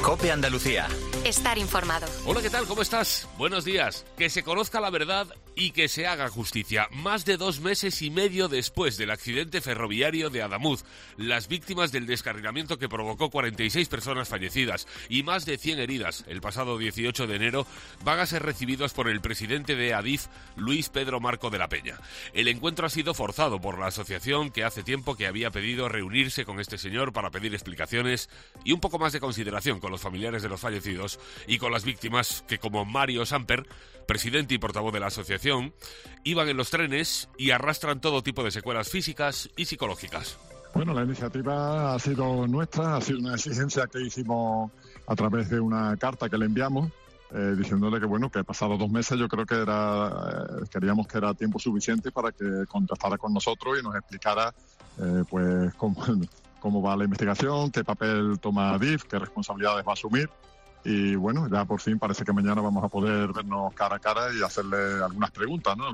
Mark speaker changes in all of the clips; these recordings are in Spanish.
Speaker 1: COPE Andalucía.
Speaker 2: Estar informado.
Speaker 3: Hola, ¿qué tal? ¿Cómo estás? Buenos días. Que se conozca la verdad y que se haga justicia. Más de 2 meses y medio después del accidente ferroviario de Adamuz, las víctimas del descarrilamiento que provocó 46 personas fallecidas y más de 100 heridas el pasado 18 de enero, van a ser recibidos por el presidente de Adif, Luis Pedro Marco de la Peña. El encuentro ha sido forzado por la asociación que hace tiempo que había pedido reunirse con este señor para pedir explicaciones y un poco más de consideración con los familiares de los fallecidos y con las víctimas que, como Mario Samper, presidente y portavoz de la asociación, iban en los trenes y arrastran todo tipo de secuelas físicas y psicológicas.
Speaker 4: Bueno, la iniciativa ha sido nuestra, ha sido una exigencia que hicimos a través de una carta que le enviamos, diciéndole que bueno, que pasados 2 meses yo creo que queríamos que era tiempo suficiente para que contactara con nosotros y nos explicara pues cómo va la investigación, qué papel toma Adif, qué responsabilidades va a asumir. Y bueno, ya por fin parece que mañana vamos a poder vernos cara a cara y hacerle algunas preguntas, ¿no?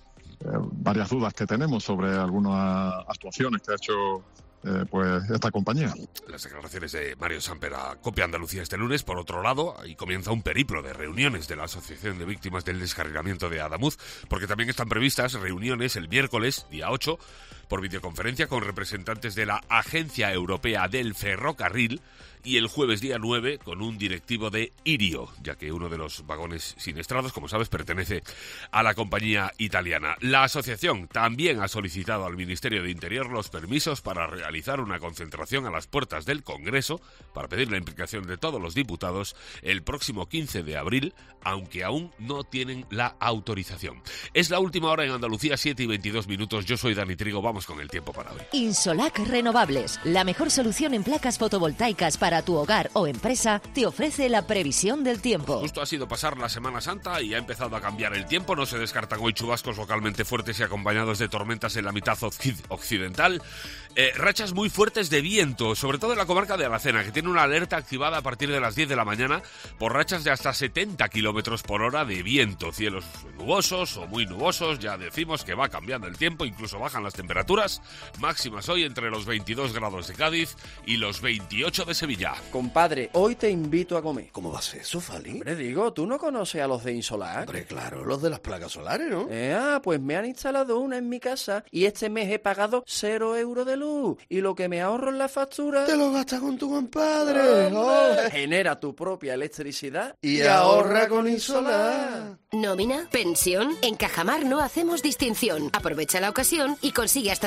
Speaker 4: Varias dudas que tenemos sobre algunas actuaciones que ha hecho pues esta compañía.
Speaker 3: Las declaraciones de Mario Samper a COPE Andalucía este lunes. Por otro lado, ahí comienza un periplo de reuniones de la Asociación de Víctimas del Descarrilamiento de Adamuz, porque también están previstas reuniones el miércoles, día 8, por videoconferencia con representantes de la Agencia Europea del Ferrocarril, y el jueves día 9 con un directivo de Irio, ya que uno de los vagones siniestrados, como sabes, pertenece a la compañía italiana. La asociación también ha solicitado al Ministerio de Interior los permisos para realizar una concentración a las puertas del Congreso para pedir la implicación de todos los diputados el próximo 15 de abril, aunque aún no tienen la autorización. Es la última hora en Andalucía, 7:22. Yo soy Dani Trigo, vamos con el tiempo para hoy.
Speaker 5: Insolac Renovables, la mejor solución en placas fotovoltaicas para tu hogar o empresa, te ofrece la previsión del tiempo.
Speaker 3: Justo ha sido pasar la Semana Santa y ha empezado a cambiar el tiempo. No se descartan hoy chubascos localmente fuertes y acompañados de tormentas en la mitad occidental. Rachas muy fuertes de viento, sobre todo en la comarca de Alacena, que tiene una alerta activada a partir de las 10 de la mañana por rachas de hasta 70 kilómetros por hora de viento. Cielos nubosos o muy nubosos, ya decimos que va cambiando el tiempo, incluso bajan las temperaturas. Máximas hoy entre los 22 grados de Cádiz y los 28 de Sevilla.
Speaker 6: Compadre, hoy te invito a comer.
Speaker 7: ¿Cómo va a ser eso, Fali?
Speaker 6: Hombre, digo, ¿tú no conoces a los de Insolac?
Speaker 7: Hombre, claro, los de las placas solares, ¿no?
Speaker 6: Pues me han instalado una en mi casa y este mes he pagado 0 euros de luz. Y lo que me ahorro en la factura...
Speaker 7: ¡Te lo gastas con tu compadre!
Speaker 6: ¡Oh! Genera tu propia electricidad
Speaker 7: y ahorra con Insolac.
Speaker 2: ¿Nómina? ¿Pensión? En Cajamar no hacemos distinción. Aprovecha la ocasión y consigue hasta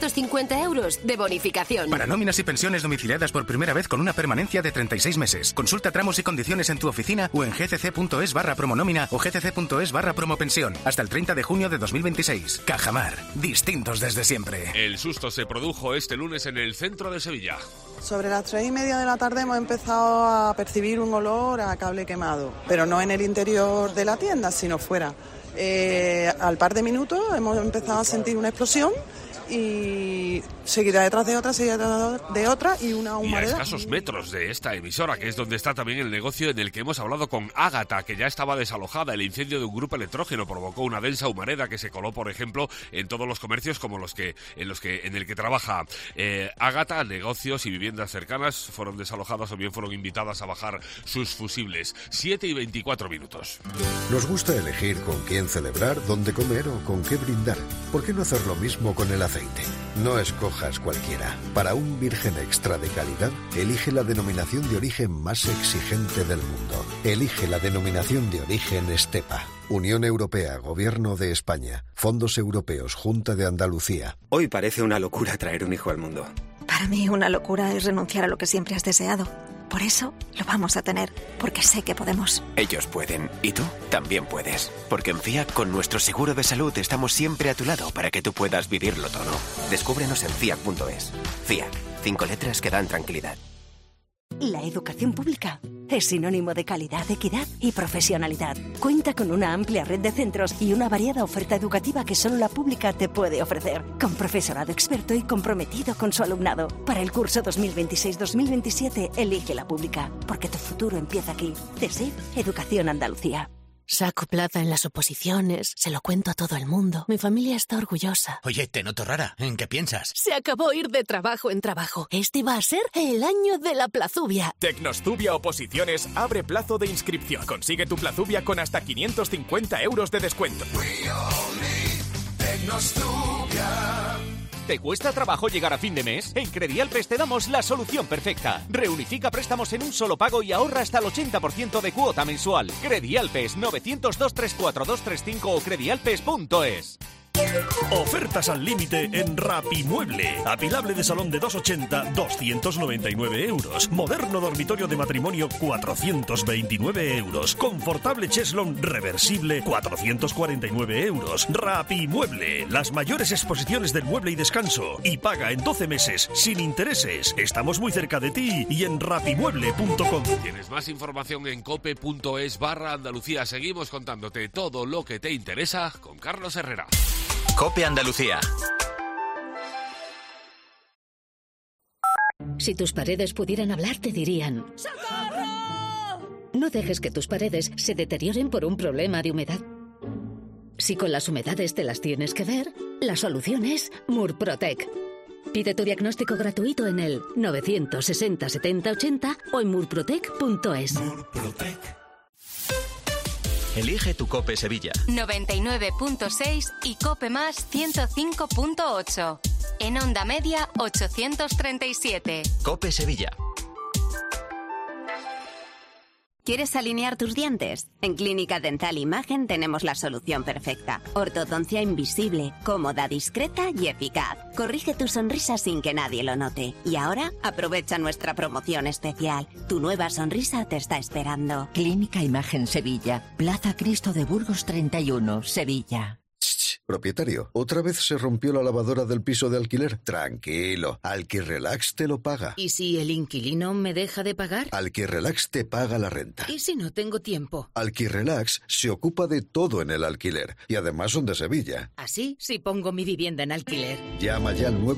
Speaker 2: 750 euros de bonificación.
Speaker 8: Para nóminas y pensiones domiciliadas por primera vez con una permanencia de 36 meses. Consulta tramos y condiciones en tu oficina o en gcc.es/promonómina o gcc.es/promopensión. Hasta el 30 de junio de 2026. Cajamar. Distintos desde siempre.
Speaker 3: El susto se produjo este lunes en el centro de Sevilla.
Speaker 9: Sobre las 3:30 de la tarde hemos empezado a percibir un olor a cable quemado, pero no en el interior de la tienda, sino fuera. Al par de minutos hemos empezado a sentir una explosión y seguida detrás de otra y una humareda.
Speaker 3: Y a escasos metros de esta emisora, que es donde está también el negocio en el que hemos hablado con Ágata, que ya estaba desalojada. El incendio de un grupo electrógeno provocó una densa humareda que se coló, por ejemplo, en todos los comercios como en el que trabaja Ágata. Negocios y viviendas cercanas fueron desalojadas o bien fueron invitadas a bajar sus fusibles. 7:24.
Speaker 10: Nos gusta elegir con quién celebrar, dónde comer o con qué brindar. ¿Por qué no hacer lo mismo con el aceite? No escojas cualquiera. Para un virgen extra de calidad, elige la denominación de origen más exigente del mundo. Elige la denominación de origen Estepa. Unión Europea, Gobierno de España, Fondos Europeos, Junta de Andalucía.
Speaker 11: Hoy parece una locura traer un hijo al mundo.
Speaker 12: Para mí una locura es renunciar a lo que siempre has deseado. Por eso lo vamos a tener, porque sé que podemos.
Speaker 11: Ellos pueden, y tú también puedes. Porque en FIAC, con nuestro seguro de salud, estamos siempre a tu lado para que tú puedas vivirlo todo. Descúbrenos en FIAC.es. FIAC, 5 letras que dan tranquilidad.
Speaker 5: La educación pública es sinónimo de calidad, equidad y profesionalidad. Cuenta con una amplia red de centros y una variada oferta educativa que solo la pública te puede ofrecer, con profesorado experto y comprometido con su alumnado. Para el curso 2026-2027, elige la pública, porque tu futuro empieza aquí. DESID, Educación Andalucía.
Speaker 1: Saco plaza en las oposiciones, se lo cuento a todo el mundo. Mi familia está orgullosa.
Speaker 13: Oye, te noto rara. ¿En qué piensas?
Speaker 1: Se acabó ir de trabajo en trabajo. Este va a ser el año de la plazubia.
Speaker 14: Tecnostubia Oposiciones abre plazo de inscripción. Consigue tu plazubia con hasta 550 euros de descuento. ¿Te cuesta trabajo llegar a fin de mes? En Credialpes te damos la solución perfecta. Reunifica préstamos en un solo pago y ahorra hasta el 80% de cuota mensual. Credialpes 900-234-235 o credialpes.es.
Speaker 15: Ofertas al límite en Rapimueble. Apilable de salón de 2,80, 299 euros. Moderno dormitorio de matrimonio, 429 euros. Confortable cheslón reversible, 449 euros. Rapimueble, las mayores exposiciones del mueble y descanso. Y paga en 12 meses, sin intereses. Estamos muy cerca de ti y en rapimueble.com.
Speaker 3: Tienes más información en cope.es/Andalucía. Seguimos contándote todo lo que te interesa con Carlos Herrera.
Speaker 11: COPE Andalucía.
Speaker 16: Si tus paredes pudieran hablar, te dirían: ¡socorro! No dejes que tus paredes se deterioren por un problema de humedad. Si con las humedades te las tienes que ver, la solución es Murprotec. Pide tu diagnóstico gratuito en el 960 70 80 o en murprotec.es.
Speaker 15: Murprotec.
Speaker 11: Elige tu COPE Sevilla.
Speaker 17: 99.6 y COPE más 105.8. En onda media 837.
Speaker 11: COPE Sevilla.
Speaker 18: ¿Quieres alinear tus dientes? En Clínica Dental Imagen tenemos la solución perfecta. Ortodoncia invisible, cómoda, discreta y eficaz. Corrige tu sonrisa sin que nadie lo note. Y ahora, aprovecha nuestra promoción especial. Tu nueva sonrisa te está esperando.
Speaker 19: Clínica Imagen Sevilla, Plaza Cristo de Burgos 31, Sevilla.
Speaker 10: Propietario, ¿otra vez se rompió la lavadora del piso de alquiler? Tranquilo, Alquirrelax te lo paga.
Speaker 1: ¿Y si el inquilino me deja de pagar?
Speaker 10: Alquirrelax te paga la renta.
Speaker 1: ¿Y si no tengo tiempo?
Speaker 10: Alquirrelax se ocupa de todo en el alquiler y además son de Sevilla.
Speaker 1: Así, si pongo mi vivienda en alquiler.
Speaker 10: Llama ya al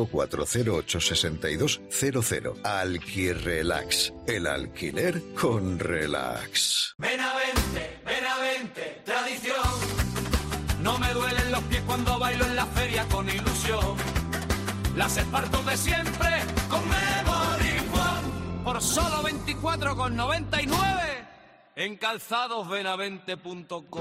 Speaker 10: 954-086200. Alquirrelax, el alquiler con relax.
Speaker 20: Benavente, tradición. No me duelen los pies cuando bailo en la feria con ilusión. Las esparto de siempre con Memory One. Por solo 24,99 en calzadosbenavente.com.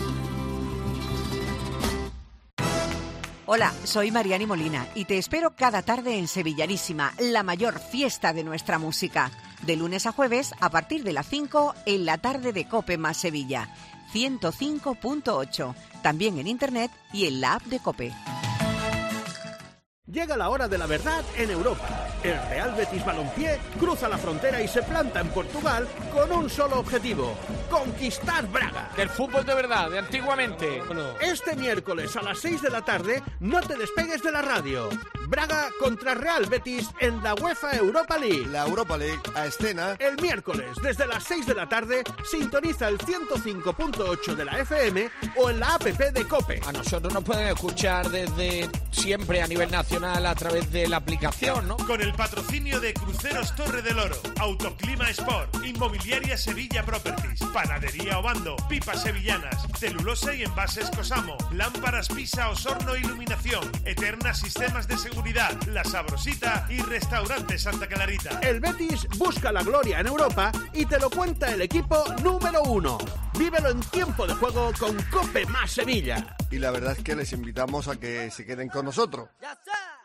Speaker 21: Hola, soy Mariani Molina y te espero cada tarde en Sevillanísima, la mayor fiesta de nuestra música. De lunes a jueves, a partir de las 5, en la tarde de COPE más Sevilla. 105.8, también en internet y en la app de COPE.
Speaker 22: Llega la hora de la verdad en Europa. El Real Betis Balompié cruza la frontera y se planta en Portugal con un solo objetivo: conquistar Braga.
Speaker 23: Del fútbol de verdad, de antiguamente.
Speaker 22: Este miércoles a las 6 de la tarde, no te despegues de la radio. Braga contra Real Betis en la UEFA Europa League.
Speaker 7: La Europa League a escena.
Speaker 22: El miércoles, desde las 6 de la tarde, sintoniza el 105.8 de la FM o en la app de COPE.
Speaker 23: A nosotros nos pueden escuchar desde siempre a nivel nacional a través de la aplicación, ¿no?
Speaker 15: Con el patrocinio de Cruceros Torre del Oro, Autoclima Sport, Inmobiliaria Sevilla Properties, Panadería Obando, Pipas Sevillanas, Celulosa y Envases Cosamo, Lámparas Pisa Osorno Iluminación, Eterna Sistemas de Seguridad, La Sabrosita y Restaurante Santa Clarita.
Speaker 22: El Betis busca la gloria en Europa y te lo cuenta el equipo número 1. Vívelo en tiempo de juego con COPE más Sevilla.
Speaker 7: Y la verdad es que les invitamos a que se queden con nosotros.
Speaker 20: ¡Ya está!